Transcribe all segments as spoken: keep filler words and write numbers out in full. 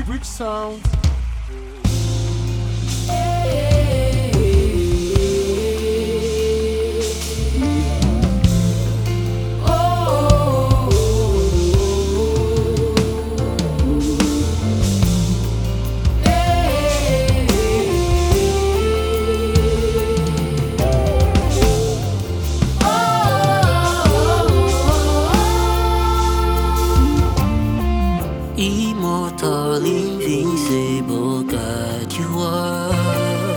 Rich sound. Immortal, invincible God, you are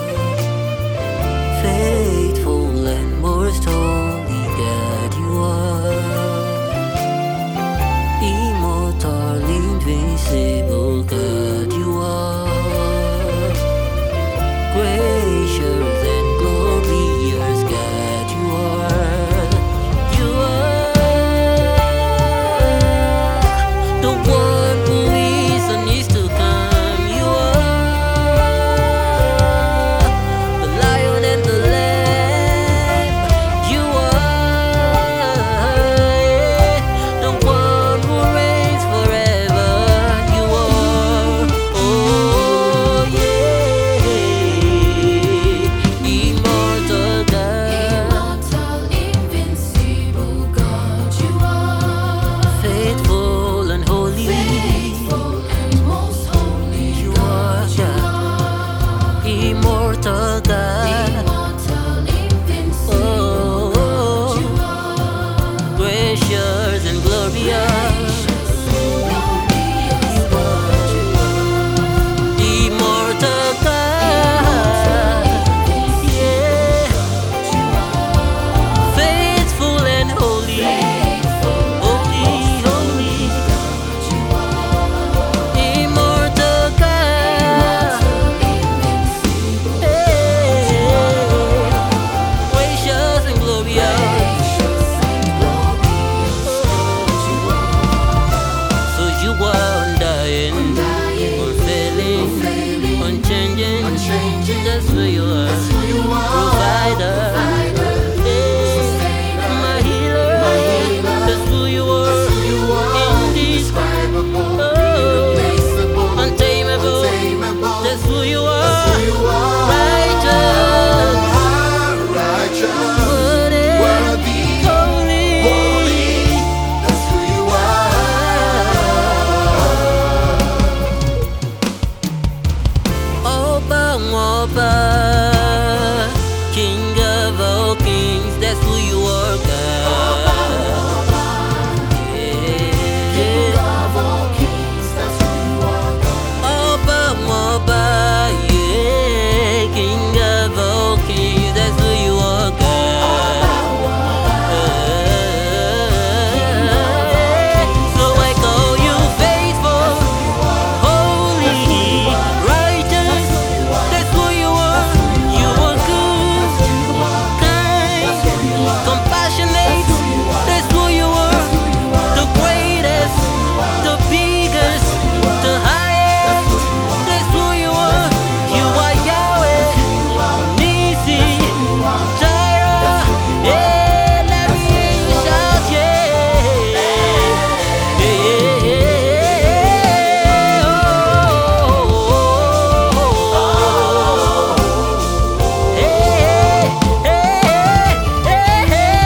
faithful and most holy God, you are immortal, invincible God, you are gracious and glorious God, you are. You are the one who is and is to come. You are the lion and the lamb. You are the one who reigns forever. You are, oh yeah, immortal God, Immortal, invincible God, you are faithful and holy. faithful and most holy You God, are you God, are immortal God, immortal, invincible God, you are gracious and glorious. glorious God, you Immortal are God, yeah, you are faithful and holy, holy, holy. you are Immortal God, invincible, yeah, gracious and glorious. So you are undying, unfailing, unchanging. That's who you are. Provider, yeah, my healer. That's who you are. Indescribable, oh, untamable. That's who you are. Righteous, worthy, holy. Oba Oba, King of all kings, that's who you are, God. Yeah. Oba Oba, yeah, King of all kings, that's who you are, God. So I call you faithful, holy, righteous. That's who you are. You are good, kind, compassionate. That's who you are. The greatest, the biggest, the highest. That's who you are. You are Yahweh, Nisi, Jireh. Yeah, let me hear you shout, yeah. Yeah, yeah, yeah. Oh, hey, hey, hey,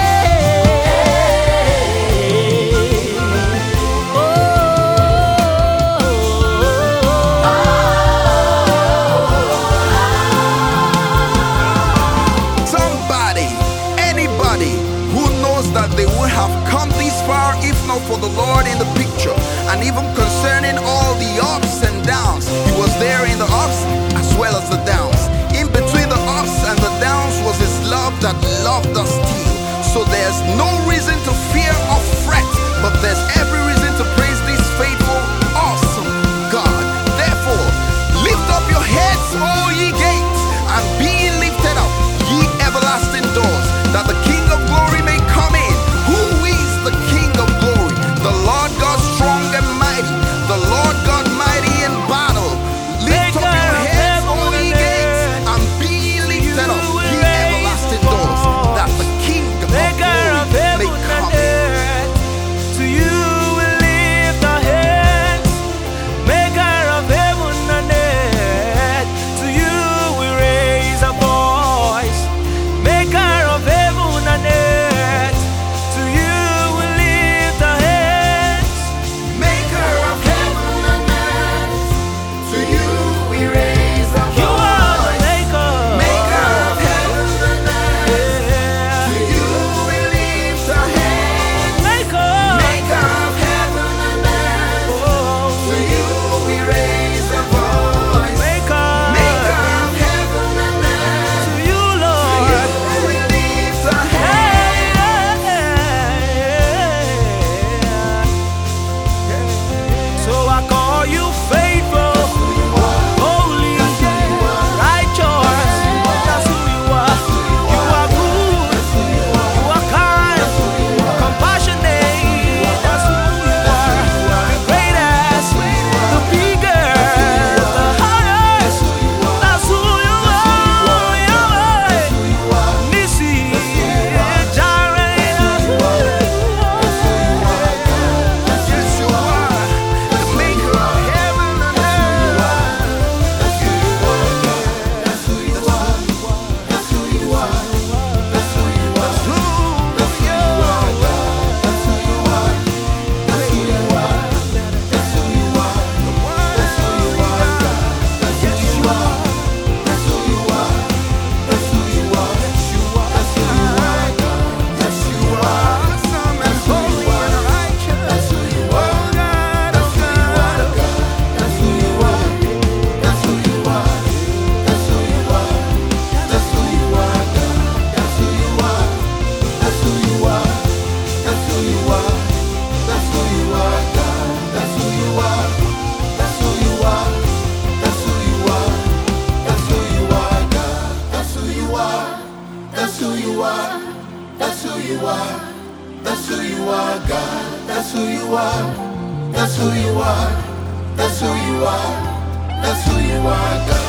Somebody, anybody who knows that they would have come this far if not for the Lord in the picture. And even concerning all the ups and downs, He was there in the ups as well as the downs. In between the ups and the downs was His love that loved us still. So there's no reason to fear or fret, but there's every reason to praise this faithful, awesome God. Therefore, lift up your heads, all ye gates, and be ye lifted up, ye everlasting doors, that the King of glory may come in. Who is the King of glory? The Lord God you are. That's who you are, God. That's who you are. That's who you are. That's who you are. That's who you are, God.